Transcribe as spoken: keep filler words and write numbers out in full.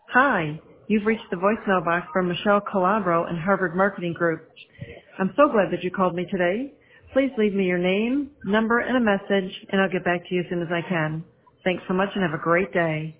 Hi, you've reached the voicemail box from Michelle Calabro and Harvard Marketing Group. I'm so glad that you called me today. Please leave me your name, number, and a message, and I'll get back to you as soon as I can. Thanks so much and have a great day.